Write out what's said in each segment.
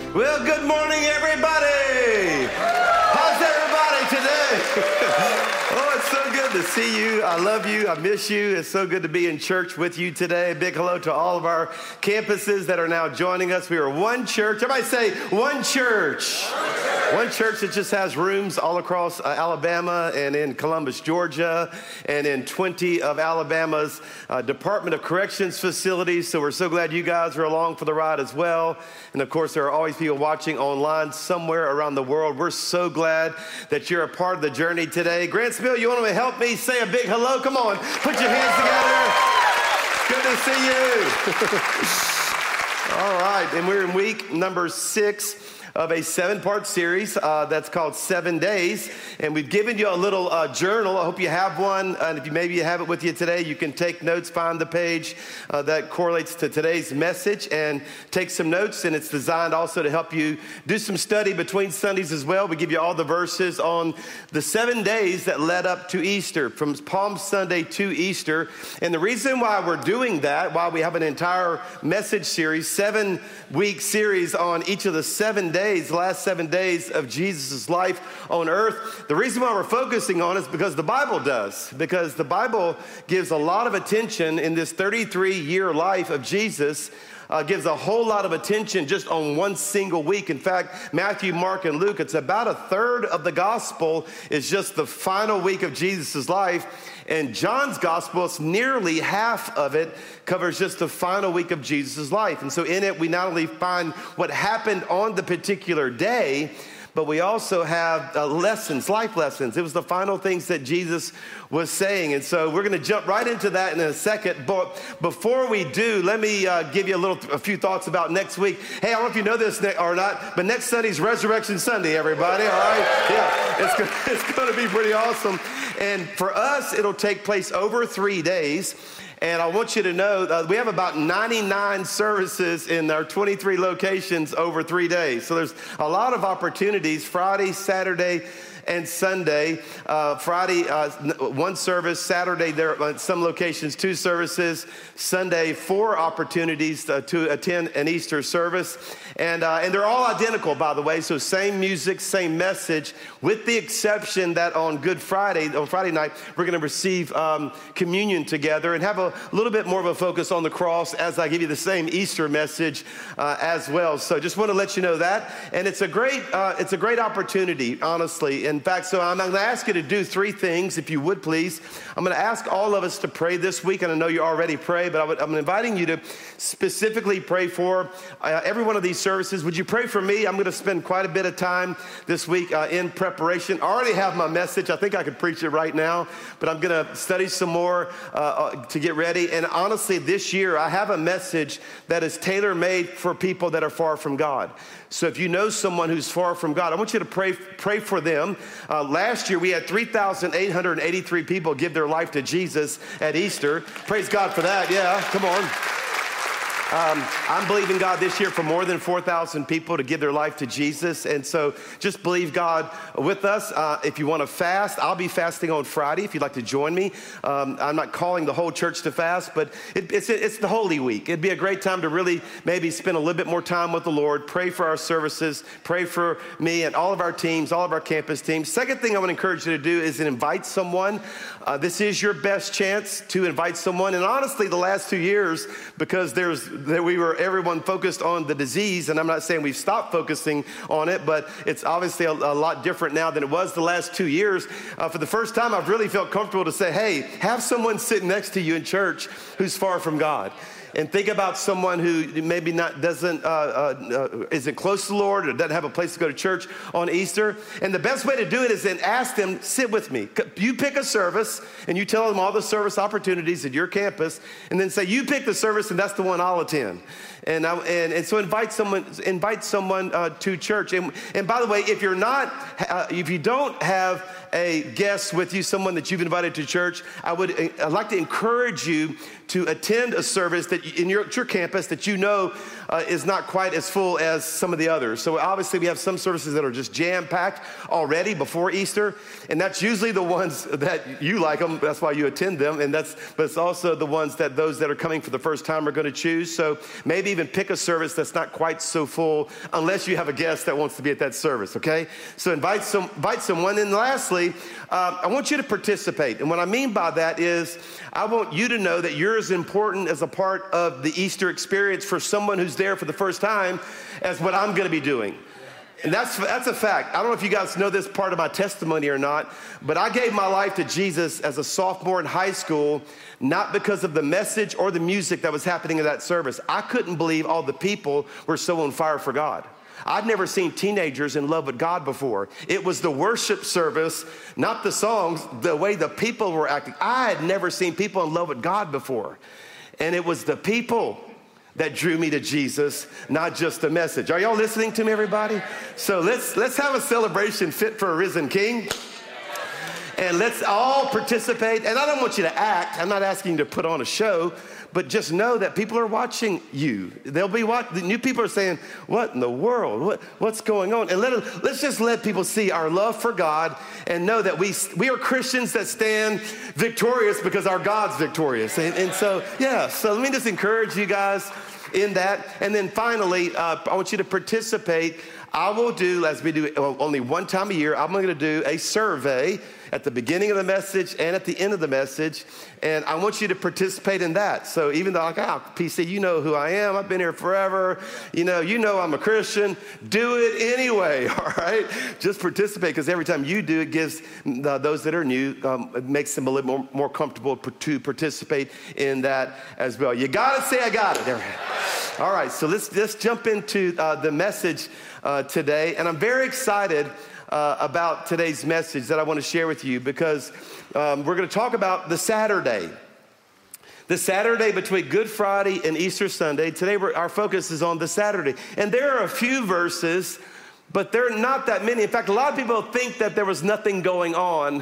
Well, good morning, everybody. How's everybody today? Oh, it's so good to see you. I love you. I miss you. It's so good to be in church with you today. Big hello to all of our campuses that are now joining us. We are one church. Everybody say one church. One church that just has rooms all across Alabama and in Columbus, Georgia, and in 20 of Alabama's Department of Corrections facilities. So we're so glad you guys are along for the ride as well. And of course, there are always people watching online somewhere around the world. We're so glad that you're a part of the journey today. Grantsville, you want to help me say a big hello? Come on, put your hands together. Good to see you. All right, and we're in week number 6 of a 7-part series that's called 7 Days. And we've given you a little journal. I hope you have one. And if maybe you have it with you today, you can take notes, find the page that correlates to today's message and take some notes. And it's designed also to help you do some study between Sundays as well. We give you all the verses on the 7 days that led up to Easter, from Palm Sunday to Easter. And the reason why we're doing that, why we have an entire message series, 7-week series on each of the 7 days, the last 7 days of Jesus' life on earth. The reason why we're focusing on it is because the Bible does. Because the Bible gives a lot of attention in this 33-year life of Jesus, gives a whole lot of attention just on one single week. In fact, Matthew, Mark, and Luke, it's about a third of the gospel is just the final week of Jesus' life. And John's gospel, it's nearly half of it covers just the final week of Jesus' life. And so in it, we not only find what happened on the particular day, but we also have lessons, life lessons. It was the final things that Jesus was saying. And so we're going to jump right into that in a second. But before we do, let me give you a few thoughts about next week. Hey, I don't know if you know this or not, but next Sunday's Resurrection Sunday, everybody, all right? Yeah, it's going to be pretty awesome. And for us, it'll take place over 3 days. And I want you to know we have about 99 services in our 23 locations over 3 days. So there's a lot of opportunities, Friday, Saturday, and Sunday. Friday, 1 service. Saturday, there are some locations, 2 services. Sunday, 4 opportunities to attend an Easter service. And they're all identical, by the way. So same music, same message, with the exception that on Friday night, we're going to receive communion together and have a little bit more of a focus on the cross as I give you the same Easter message as well. So just want to let you know that. And it's a great opportunity, honestly. In fact, so I'm going to ask you to do 3 things, if you would, please. I'm going to ask all of us to pray this week, and I know you already pray, but I'm inviting you to specifically pray for every one of these services. Would you pray for me? I'm going to spend quite a bit of time this week in preparation. I already have my message. I think I could preach it right now, but I'm going to study some more to get ready. And honestly, this year, I have a message that is tailor-made for people that are far from God. So if you know someone who's far from God, I want you to pray for them. Last year, we had 3,883 people give their life to Jesus at Easter. Praise God for that. Yeah, come on. I'm believing God this year for more than 4,000 people to give their life to Jesus. And so just believe God with us. If you want to fast, I'll be fasting on Friday if you'd like to join me. I'm not calling the whole church to fast, but it's the Holy Week. It'd be a great time to really maybe spend a little bit more time with the Lord, pray for our services, pray for me and all of our teams, all of our campus teams. Second thing I want to encourage you to do is invite someone. This is your best chance to invite someone. And honestly, the last 2 years, because everyone focused on the disease, and I'm not saying we've stopped focusing on it, but it's obviously a lot different now than it was the last 2 years. For the first time, I've really felt comfortable to say, hey, have someone sit next to you in church who's far from God. And think about someone who maybe isn't close to the Lord or doesn't have a place to go to church on Easter. And the best way to do it is then ask them, sit with me. You pick a service and you tell them all the service opportunities at your campus, and then say, you pick the service and that's the one I'll attend. And so invite someone to church. And by the way, if you don't have a guest with you, someone that you've invited to church, I'd like to encourage you to attend a service that that in your campus that you know is not quite as full as some of the others. So obviously we have some services that are just jam-packed already before Easter, and that's usually the ones that you like them. That's why you attend them, but it's also the ones that those that are coming for the first time are going to choose. So maybe even pick a service that's not quite so full, unless you have a guest that wants to be at that service. Okay, so invite someone. And lastly, I want you to participate. And what I mean by that is I want you to know that you're as important as a part of the Easter experience for someone who's there for the first time as what I'm going to be doing. And that's a fact. I don't know if you guys know this part of my testimony or not, but I gave my life to Jesus as a sophomore in high school, not because of the message or the music that was happening in that service. I couldn't believe all the people were so on fire for God. I'd never seen teenagers in love with God before. It was the worship service, not the songs, the way the people were acting. I had never seen people in love with God before. And it was the people that drew me to Jesus, not just the message. Are y'all listening to me, everybody? So let's have a celebration fit for a risen King. And let's all participate. And I don't want you to act. I'm not asking you to put on a show, but just know that people are watching you. They'll be watching. New people are saying, what in the world? What's going on? And let's just let people see our love for God and know that we are Christians that stand victorious because our God's victorious. And so, yeah, so let me just encourage you guys in that. And then finally, I want you to participate. I will do, as we do only one time a year, I'm going to do a survey at the beginning of the message and at the end of the message, and I want you to participate in that. So even though, PC, you know who I am. I've been here forever. You know I'm a Christian. Do it anyway, all right? Just participate, because every time you do, it gives those that are new, it makes them a little more comfortable to participate in that as well. You got to say, I got it. There. All right, so let's jump into the message today, and I'm very excited about today's message that I want to share with you, because we're going to talk about the Saturday between Good Friday and Easter Sunday. Today our focus is on the Saturday, and there are a few verses, but there are not that many. In fact, a lot of people think that there was nothing going on,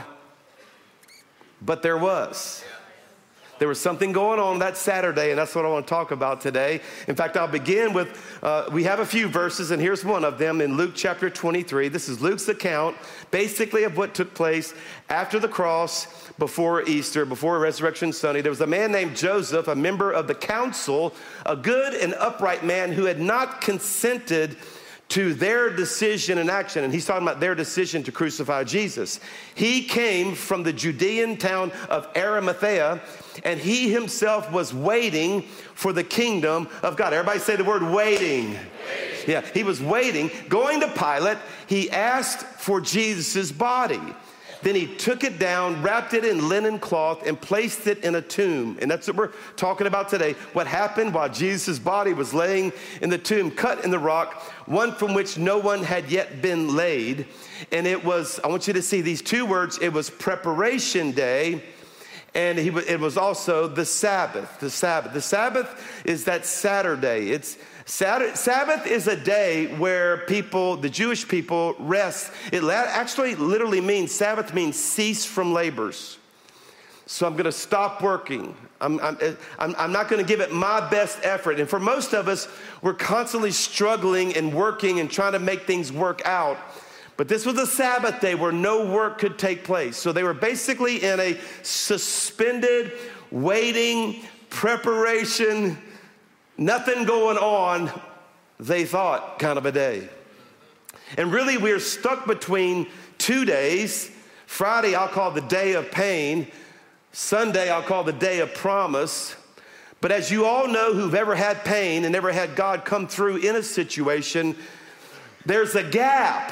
but there was. There was something going on that Saturday, and that's what I want to talk about today. In fact, I'll begin with, we have a few verses, and here's one of them in Luke chapter 23. This is Luke's account, basically, of what took place after the cross, before Easter, before Resurrection Sunday. There was a man named Joseph, a member of the council, a good and upright man who had not consented to their decision and action. And he's talking about their decision to crucify Jesus. He came from the Judean town of Arimathea, and he himself was waiting for the kingdom of God. Everybody say the word waiting. Yeah, he was waiting. Going to Pilate, he asked for Jesus' body. Then he took it down, wrapped it in linen cloth, and placed it in a tomb. And that's what we're talking about today. What happened while Jesus' body was laying in the tomb, cut in the rock, one from which no one had yet been laid. And it was, I want you to see these two words, it was preparation day, and it was also the Sabbath. The Sabbath is that Saturday. Sabbath is a day where the Jewish people rest. It actually literally means, Sabbath means cease from labors. So I'm going to stop working. I'm not going to give it my best effort. And for most of us, we're constantly struggling and working and trying to make things work out. But this was a Sabbath day where no work could take place. So they were basically in a suspended, waiting, preparation, nothing going on, they thought, kind of a day. And really, we're stuck between 2 days. Friday, I'll call the day of pain. Sunday, I'll call the day of promise. But as you all know who've ever had pain and never had God come through in a situation, there's a gap.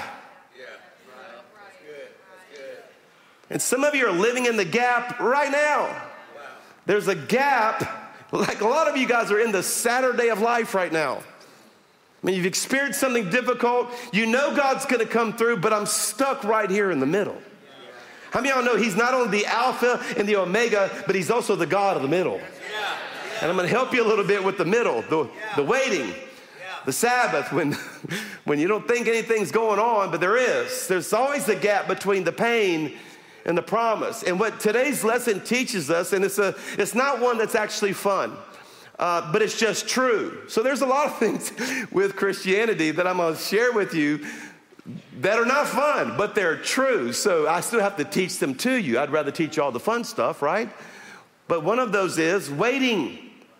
And some of you are living in the gap right now. There's a gap. Like a lot of you guys are in the Saturday of life right now. I mean, you've experienced something difficult. You know God's going to come through, but I'm stuck right here in the middle. How many of y'all know he's not only the Alpha and the Omega, but he's also the God of the middle? And I'm going to help you a little bit with the middle, the waiting, the Sabbath, when you don't think anything's going on, but there is. There's always a gap between the pain and the promise. And what today's lesson teaches us, and it's not one that's actually fun. but it's just true. So there's a lot of things with Christianity that I'm going to share with you that are not fun, but they're true. So I still have to teach them to you. I'd rather teach you all the fun stuff, right? But one of those is waiting.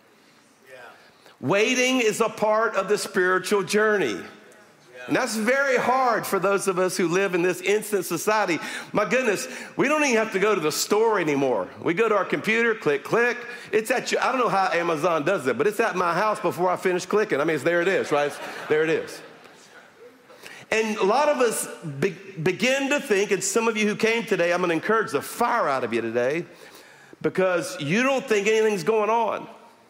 Waiting is a part of the spiritual journey. And that's very hard for those of us who live in this instant society. My goodness, we don't even have to go to the store anymore. We go to our computer, click, click. It's at you. I don't know how Amazon does it, but it's at my house before I finish clicking. I mean, there it is, right? There it is. And a lot of us begin to think, and some of you who came today, I'm going to encourage the fire out of you today because you don't think anything's going on.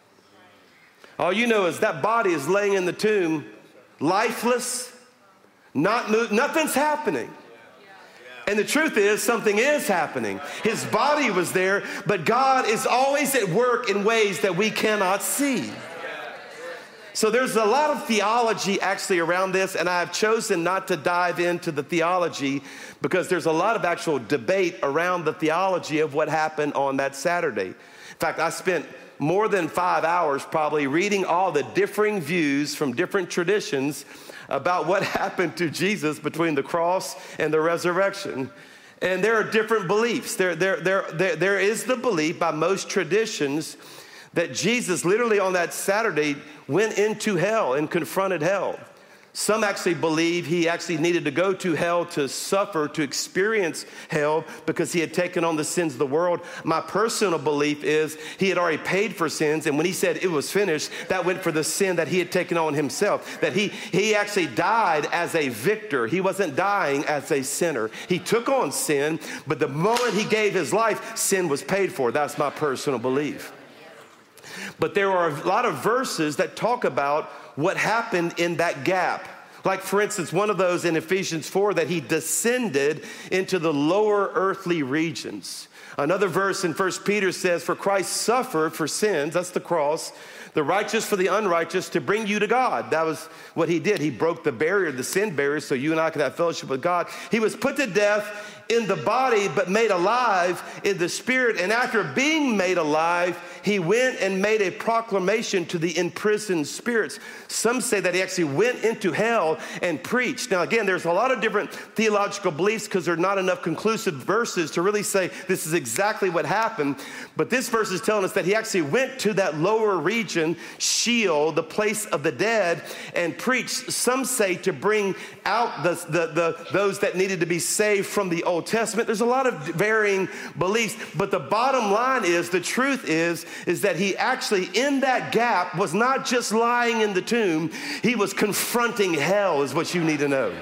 All you know is that body is laying in the tomb, lifeless, nothing's happening. And the truth is, something is happening. His body was there, but God is always at work in ways that we cannot see. So there's a lot of theology actually around this, and I've chosen not to dive into the theology because there's a lot of actual debate around the theology of what happened on that Saturday. In fact, I spent more than 5 hours probably reading all the differing views from different traditions about what happened to Jesus between the cross and the resurrection. And there are different beliefs. There is the belief by most traditions that Jesus literally on that Saturday went into hell and confronted hell. Some actually believe he actually needed to go to hell to suffer, to experience hell because he had taken on the sins of the world. My personal belief is he had already paid for sins, and when he said it was finished, that went for the sin that he had taken on himself, that he actually died as a victor. He wasn't dying as a sinner. He took on sin, but the moment he gave his life, sin was paid for. That's my personal belief. But there are a lot of verses that talk about what happened in that gap. Like, for instance, one of those in Ephesians 4, that he descended into the lower earthly regions. Another verse in 1 Peter says, for Christ suffered for sins, that's the cross, the righteous for the unrighteous, to bring you to God. That was what he did. He broke the barrier, the sin barrier, so you and I could have fellowship with God. He was put to death in the body, but made alive in the spirit. And after being made alive, he went and made a proclamation to the imprisoned spirits. Some say that he actually went into hell and preached. Now, again, there's a lot of different theological beliefs because there are not enough conclusive verses to really say this is exactly what happened. But this verse is telling us that he actually went to that lower region, Sheol, the place of the dead, and preached. Some say to bring out those that needed to be saved from the Old Testament. There's a lot of varying beliefs, but the bottom line is, the truth is that he actually in that gap was not just lying in the tomb, he was confronting hell, is what you need to know.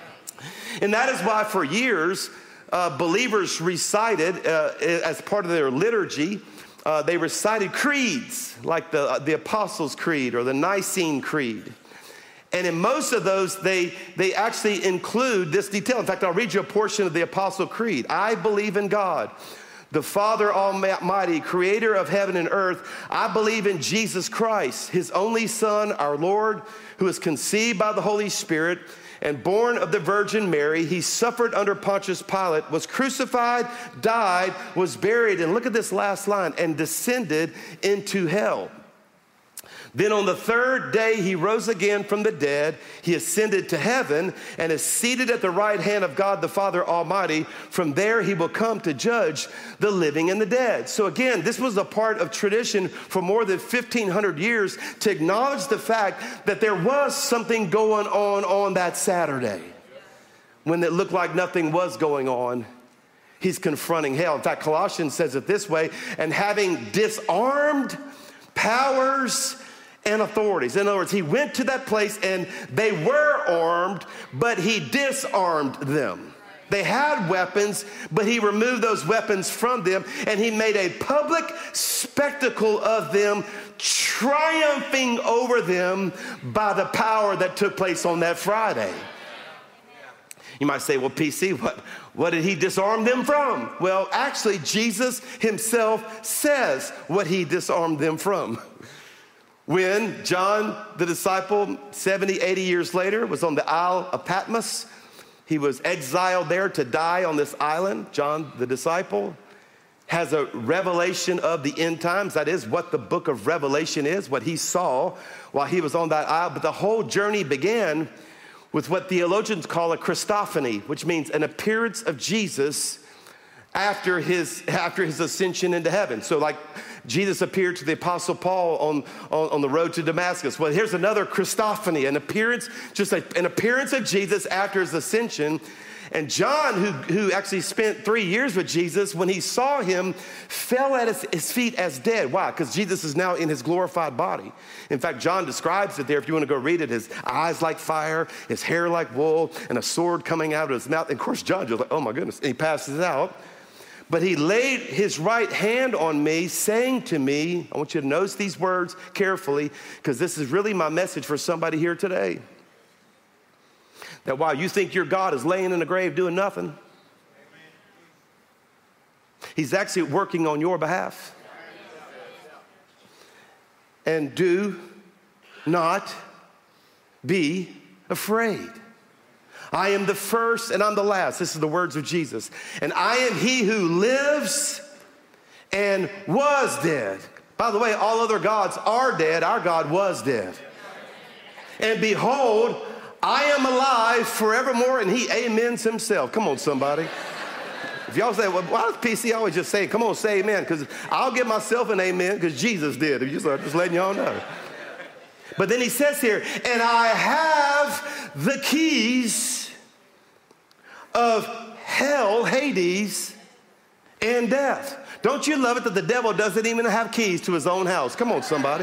And that is why for years, believers recited as part of their liturgy, they recited creeds like the Apostles' Creed or the Nicene Creed. And in most of those, they actually include this detail. In fact, I'll read you a portion of the Apostle Creed. I believe in God, the Father Almighty, creator of heaven and earth. I believe in Jesus Christ, his only Son, our Lord, who was conceived by the Holy Spirit and born of the Virgin Mary. He suffered under Pontius Pilate, was crucified, died, was buried. And look at this last line, and descended into hell. Then on the third day, he rose again from the dead. He ascended to heaven and is seated at the right hand of God, the Father Almighty. From there, he will come to judge the living and the dead. So again, this was a part of tradition for more than 1,500 years to acknowledge the fact that there was something going on that Saturday. When it looked like nothing was going on, he's confronting hell. In fact, Colossians says it this way, and having disarmed powers and authorities. In other words, he went to that place and they were armed, but he disarmed them. They had weapons, but he removed those weapons from them, and he made a public spectacle of them, triumphing over them by the power that took place on that Friday. You might say, well, PC, what did he disarm them from? Well, actually, Jesus himself says what he disarmed them from. When John, the disciple, 70, 80 years later, was on the Isle of Patmos, he was exiled there to die on this island, John, the disciple. has a revelation of the end times. That is what the book of Revelation is, what he saw while he was on that isle. But the whole journey began with what theologians call a Christophany, which means an appearance of Jesus after his ascension into heaven. So like Jesus appeared to the Apostle Paul on the road to Damascus. Well, here's another Christophany, an appearance of Jesus after his ascension. And John, who actually spent 3 years with Jesus, when he saw him, fell at his feet as dead. Why? Because Jesus is now in his glorified body. In fact, John describes it there, if you want to go read it, his eyes like fire, his hair like wool, and a sword coming out of his mouth. And of course, John just like, oh my goodness, and he passes out. But he laid his right hand on me, saying to me, I want you to notice these words carefully, because this is really my message for somebody here today. That while you think your God is laying in the grave doing nothing, he's actually working on your behalf. And do not be afraid. I am the first and I'm the last. This is the words of Jesus. And I am he who lives and was dead. By the way, all other gods are dead. Our God was dead. And behold, I am alive forevermore, and he amens himself. Come on, somebody. If y'all say, well, why does PC always just say, come on, say amen? Because I'll give myself an amen because Jesus did. Just letting y'all know. But then he says here, and I have the keys of hell, Hades, and death. Don't you love it that the devil doesn't even have keys to his own house? Come on, somebody.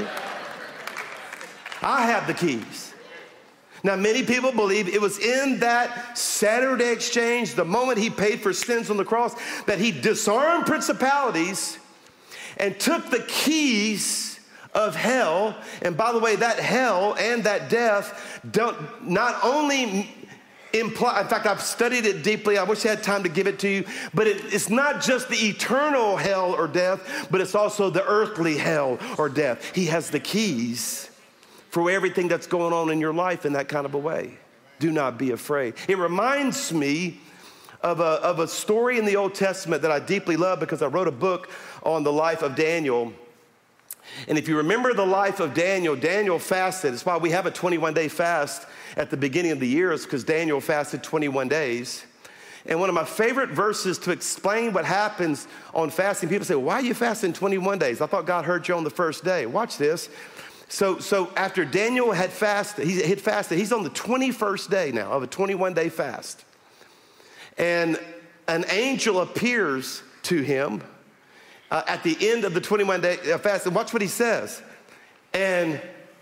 I have the keys. Now, many people believe it was in that Saturday exchange, the moment he paid for sins on the cross, that he disarmed principalities and took the keys of hell. And by the way, that hell and that death don't not only imply, in fact, I've studied it deeply. I wish I had time to give it to you. But it's not just the eternal hell or death, but it's also the earthly hell or death. He has the keys for everything that's going on in your life in that kind of a way. Do not be afraid. It reminds me of a story in the Old Testament that I deeply love because I wrote a book on the life of Daniel. And if you remember the life of Daniel, Daniel fasted. It's why we have a 21-day fast at the beginning of the year, is because Daniel fasted 21 days. And one of my favorite verses to explain what happens on fasting, people say, why are you fasting 21 days? I thought God heard you on the first day. Watch this. So after Daniel had fasted, he's on the 21st day now of a 21-day fast. And an angel appears to him at the end of the 21-day fast. And watch what he says. And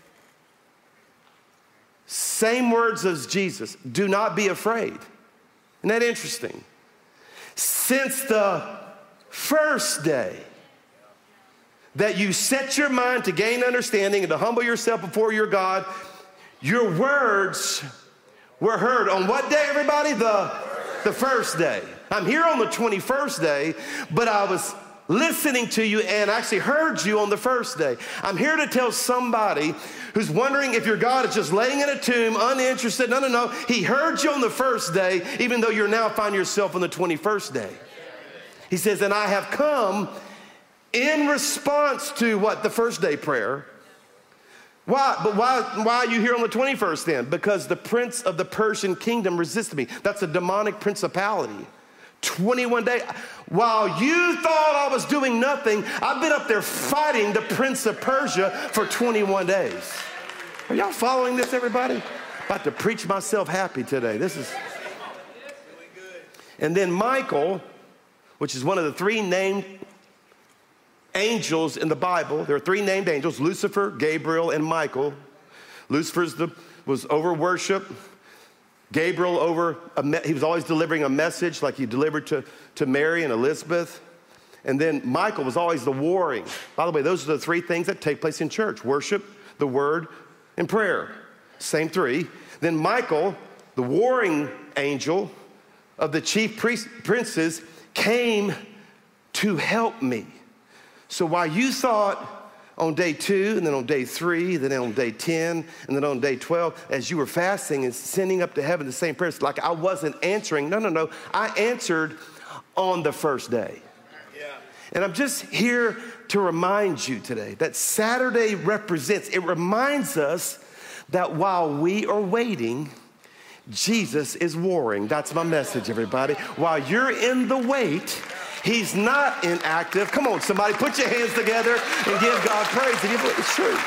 same words as Jesus, do not be afraid. Isn't that interesting? Since the first day that you set your mind to gain understanding and to humble yourself before your God, your words were heard on what day, everybody? The first day. I'm here on the 21st day, but I was listening to you and actually heard you on the first day. I'm here to tell somebody who's wondering if your God is just laying in a tomb, uninterested. No. He heard you on the first day, even though you're now finding yourself on the 21st day. He says, and I have come in response to what? The first day prayer. Why? But why are you here on the 21st then? Because the prince of the Persian kingdom resisted me. That's a demonic principality. 21 days. While you thought I was doing nothing, I've been up there fighting the prince of Persia for 21 days. Are y'all following this, everybody? About to preach myself happy today. This is. And then Michael, which is one of the three named angels in the Bible. There are three named angels: Lucifer, Gabriel, and Michael. Lucifer was over worship. Gabriel he was always delivering a message like he delivered to Mary and Elizabeth. And then Michael was always the warring. By the way, those are the three things that take place in church: worship, the word, and prayer. Same three. Then Michael, the warring angel of the chief princes, came to help me. So while you thought on day 2, and then on day 3, then on day 10, and then on day 12, as you were fasting and sending up to heaven the same prayers, like I wasn't answering. No. I answered on the first day. Yeah. And I'm just here to remind you today that Saturday reminds us that while we are waiting, Jesus is warring. That's my message, everybody. While you're in the wait, he's not inactive. Come on, somebody, put your hands together and give God praise. It's true.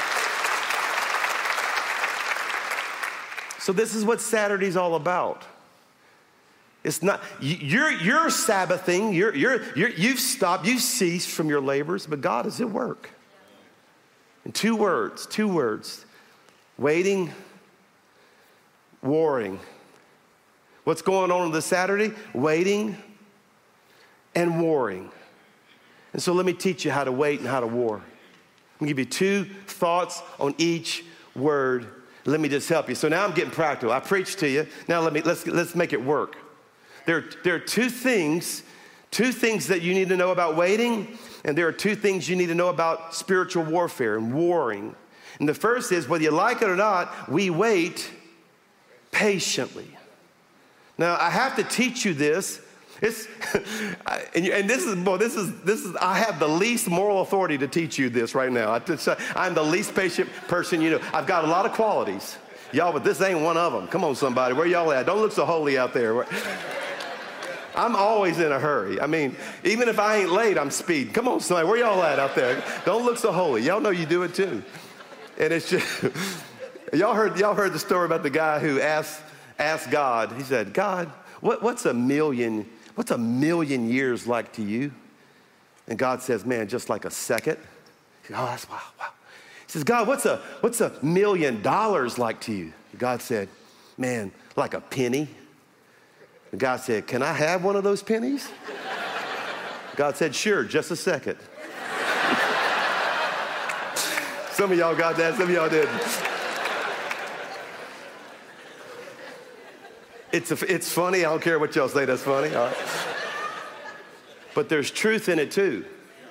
So this is what Saturday's all about. It's not, you're Sabbathing, you've stopped, you've ceased from your labors, but God is at work. And two words, waiting, warring. What's going on this Saturday? Waiting and warring. And so let me teach you how to wait and how to war. I'm gonna give you 2 thoughts on each word. Let me just help you. So now I'm getting practical. I preached to you. Now let's make it work. There are 2 things that you need to know about waiting, and there are 2 things you need to know about spiritual warfare and warring. And the first is, whether you like it or not, we wait patiently. Now, I have to teach you this. I have the least moral authority to teach you this right now. I'm the least patient person you know. I've got a lot of qualities. Y'all, but this ain't one of them. Come on, somebody. Where y'all at? Don't look so holy out there. I'm always in a hurry. I mean, even if I ain't late, I'm speeding. Come on, somebody. Where y'all at out there? Don't look so holy. Y'all know you do it too. And it's just, y'all heard the story about the guy who asked God. He said, God, what's a million years like to you? And God says, man, just like a second. He said, oh, that's wow. He says, God, what's a $1 million like to you? God said, man, like a penny. And God said, can I have one of those pennies? God said, sure, just a second. Some of y'all got that, some of y'all didn't. It's funny, I don't care what y'all say, that's funny. All right. But there's truth in it too.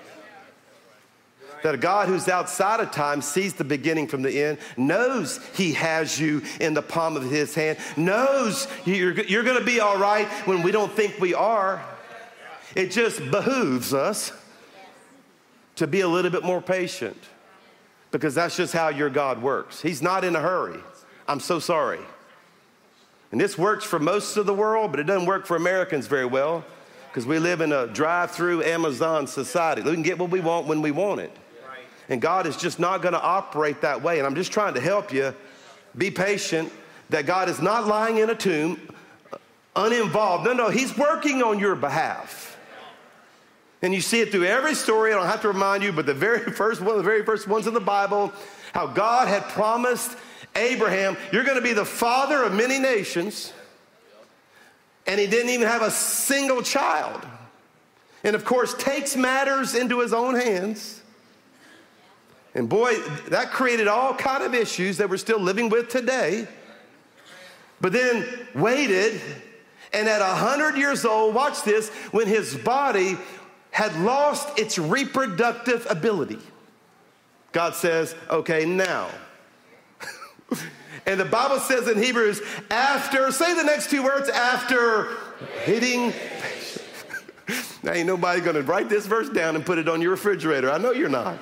That a God who's outside of time sees the beginning from the end, knows he has you in the palm of his hand, knows you're going to be all right when we don't think we are. It just behooves us to be a little bit more patient, because that's just how your God works. He's not in a hurry. I'm so sorry. And this works for most of the world, but it doesn't work for Americans very well, because we live in a drive-through Amazon society. We can get what we want when we want it. And God is just not going to operate that way. And I'm just trying to help you be patient, that God is not lying in a tomb, uninvolved. No, he's working on your behalf. And you see it through every story. I don't have to remind you, but one of the very first ones in the Bible, how God had promised Abraham, you're going to be the father of many nations. And he didn't even have a single child. And of course, takes matters into his own hands. And boy, that created all kind of issues that we're still living with today. But then waited, and at 100 years old, watch this, when his body had lost its reproductive ability, God says, okay, now. And the Bible says in Hebrews, say the next 2 words, after waiting. Now ain't nobody gonna write this verse down and put it on your refrigerator. I know you're not.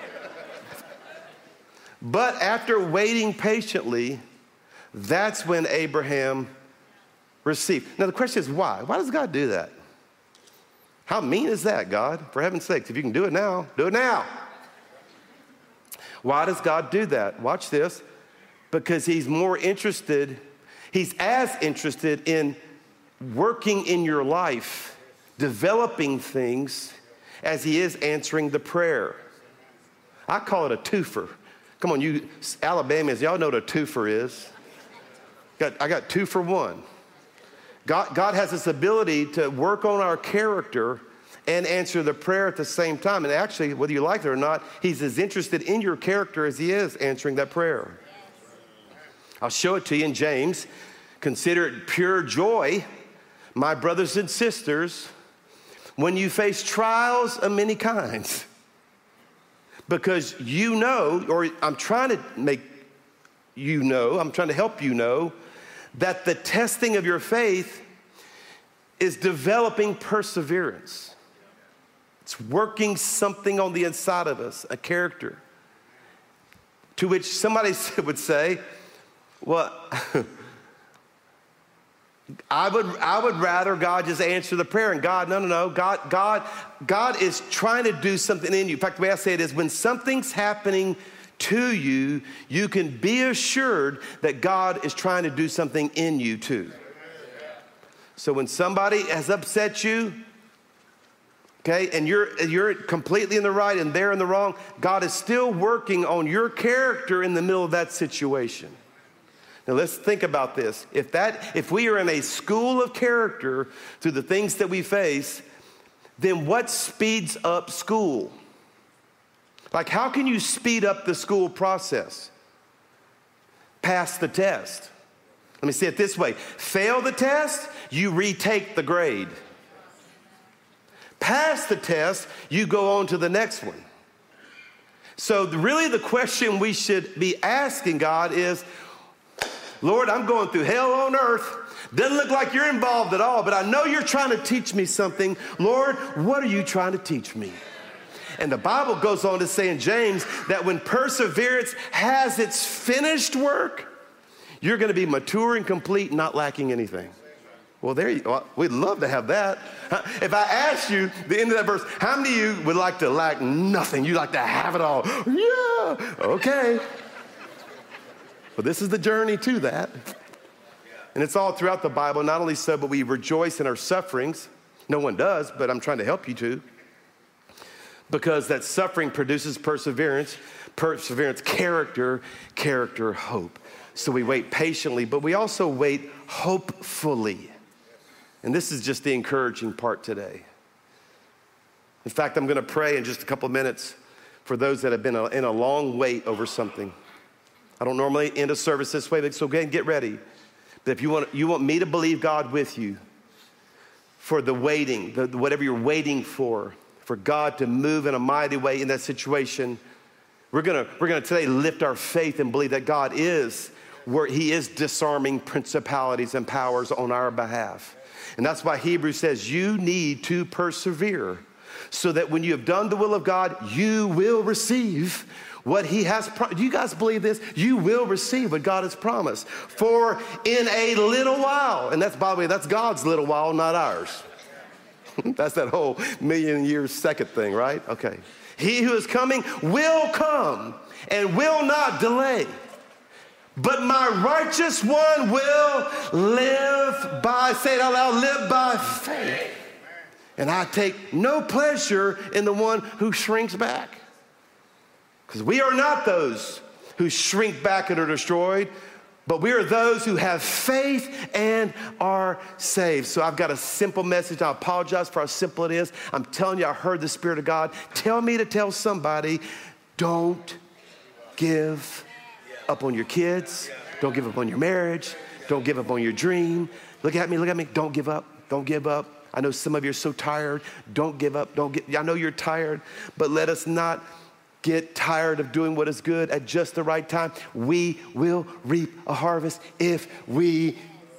But after waiting patiently, that's when Abraham received. Now the question is why? Why does God do that? How mean is that, God? For heaven's sakes, if you can do it now, do it now. Why does God do that? Watch this. Because he's as interested in working in your life, developing things, as he is answering the prayer. I call it a twofer. Come on, you Alabamians, y'all know what a twofer is. I got 2 for 1. God has this ability to work on our character and answer the prayer at the same time. And actually, whether you like it or not, he's as interested in your character as he is answering that prayer. I'll show it to you in James. Consider it pure joy, my brothers and sisters, when you face trials of many kinds. Because you know, or I'm trying to help you know, that the testing of your faith is developing perseverance. It's working something on the inside of us, a character. To which somebody would say, well, I would rather God just answer the prayer. And God, no. God is trying to do something in you. In fact, the way I say it is when something's happening to you, you can be assured that God is trying to do something in you too. So when somebody has upset you, okay, and you're completely in the right and they're in the wrong, God is still working on your character in the middle of that situation. Now let's think about this. If we are in a school of character through the things that we face, then what speeds up school? Like, how can you speed up the school process? Pass the test. Let me say it this way. Fail the test, you retake the grade. Pass the test, you go on to the next one. So really the question we should be asking God is, Lord, I'm going through hell on earth. Doesn't look like you're involved at all, but I know you're trying to teach me something. Lord, what are you trying to teach me? And the Bible goes on to say in James that when perseverance has its finished work, you're going to be mature and complete, not lacking anything. Well, we'd love to have that. If I asked you the end of that verse, how many of you would like to lack nothing? You like to have it all? Yeah, okay. But this is the journey to that. And it's all throughout the Bible. Not only so, but we rejoice in our sufferings. No one does, but I'm trying to help you to. Because that suffering produces perseverance, character, hope. So we wait patiently, but we also wait hopefully. And this is just the encouraging part today. In fact, I'm going to pray in just a couple of minutes for those that have been in a long wait over something. I don't normally end a service this way, so go ahead and get ready. But if you want me to believe God with you for the waiting, whatever you're waiting for God to move in a mighty way in that situation, we're gonna today lift our faith and believe that God is where He is disarming principalities and powers on our behalf. And that's why Hebrews says you need to persevere so that when you have done the will of God, you will receive what He has promised. Do you guys believe this? You will receive what God has promised. For in a little while, and that's, by the way, that's God's little while, not ours. That's that whole million years second thing, right? Okay. He who is coming will come and will not delay. But my righteous one will live by, say it out loud, live by faith. And I take no pleasure in the one who shrinks back. Because we are not those who shrink back and are destroyed, but we are those who have faith and are saved. So I've got a simple message. I apologize for how simple it is. I'm telling you, I heard the Spirit of God tell me to tell somebody, don't give up on your kids. Don't give up on your marriage. Don't give up on your dream. Look at me. Don't give up. Don't give up. I know some of you are so tired. Don't give up. I know you're tired, but let us not get tired of doing what is good at just the right time. We will reap a harvest if we.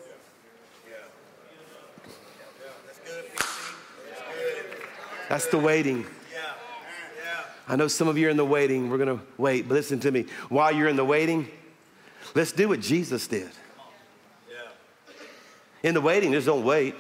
That's the waiting. I know some of you are in the waiting. We're going to wait, but listen to me. While you're in the waiting, let's do what Jesus did. In the waiting, just don't wait.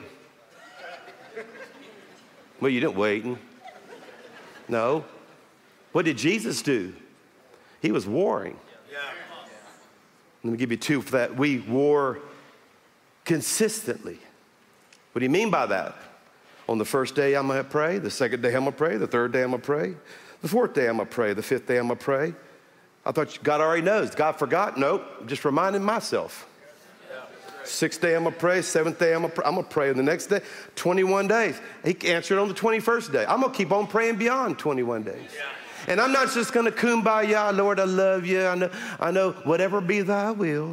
Well, you didn't wait. No. What did Jesus do? He was warring. Let me give you two for that. We war consistently. What do you mean by that? On the first day, I'm going to pray. The second day, I'm going to pray. The third day, I'm going to pray. The fourth day, I'm going to pray. The fifth day, I'm going to pray. I thought God already knows. God forgot? Nope. I'm just reminding myself. Sixth day, I'm going to pray. Seventh day, I'm going to pray. And the next day, 21 days. He answered on the 21st day. I'm going to keep on praying beyond 21 days. And I'm not just going to kumbaya, Lord, I love you. I know, whatever be thy will.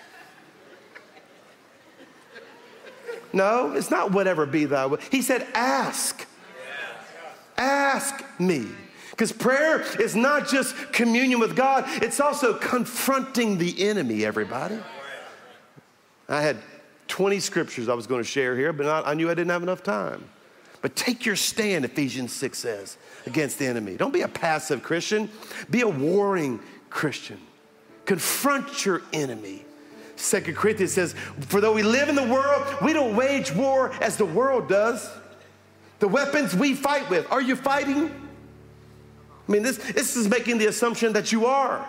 No, it's not whatever be thy will. He said, ask. Ask me. Because prayer is not just communion with God, it's also confronting the enemy, everybody. I had 20 scriptures I was going to share here, but I knew I didn't have enough time. But take your stand, Ephesians 6 says, against the enemy. Don't be a passive Christian. Be a warring Christian. Confront your enemy. 2 Corinthians says, for though we live in the world, we don't wage war as the world does. The weapons we fight with, are you fighting? I mean, this is making the assumption that you are.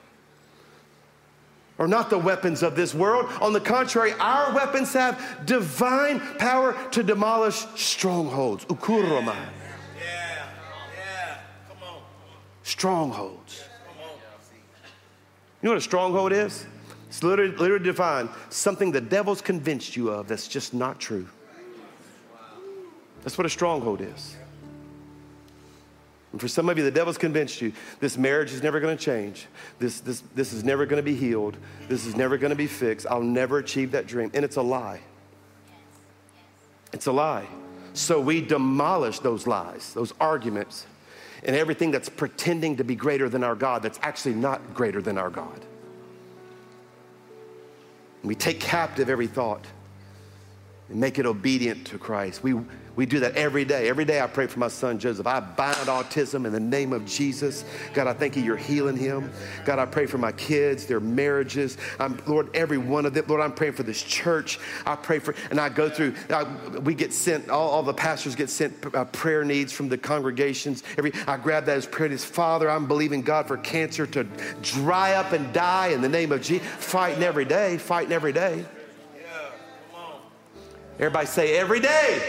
Or not the weapons of this world. On the contrary, our weapons have divine power to demolish strongholds. Ukuroma. Yeah. Come on. Strongholds. You know what a stronghold is? It's literally defined something the devil's convinced you of that's just not true. That's what a stronghold is. And for some of you, the devil's convinced you this marriage is never going to change. This is never going to be healed. This is never going to be fixed. I'll never achieve that dream. And it's a lie. It's a lie. So we demolish those lies, those arguments, and everything that's pretending to be greater than our God that's actually not greater than our God. And we take captive every thought and make it obedient to Christ. We do that every day. Every day I pray for my son, Joseph. I bind autism in the name of Jesus. God, I thank you, you're healing him. God, I pray for my kids, their marriages. Lord, every one of them. Lord, I'm praying for this church. I pray for, and I go through, we get sent, all the pastors get sent prayer needs from the congregations. I grab that as prayer needs. Father, I'm believing God for cancer to dry up and die in the name of Jesus. Fighting every day. Everybody say every day.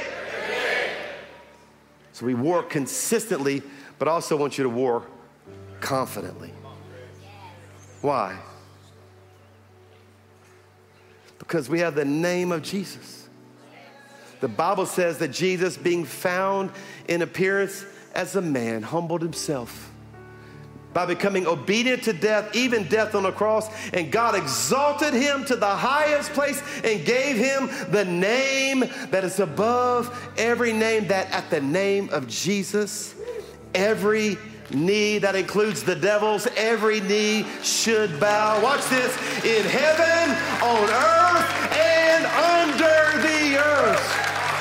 So we war consistently, but I also want you to war confidently. Why? Because we have the name of Jesus. The Bible says that Jesus, being found in appearance as a man, humbled himself by becoming obedient to death, even death on the cross. And God exalted him to the highest place and gave him the name that is above every name, that at the name of Jesus, every knee, that includes the devil's, every knee should bow. Watch this. In heaven, on earth, and under the earth.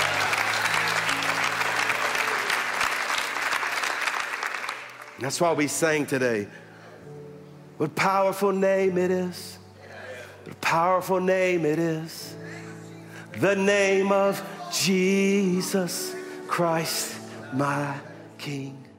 That's why we sang today. What a powerful name it is. What a powerful name it is. The name of Jesus Christ, my King.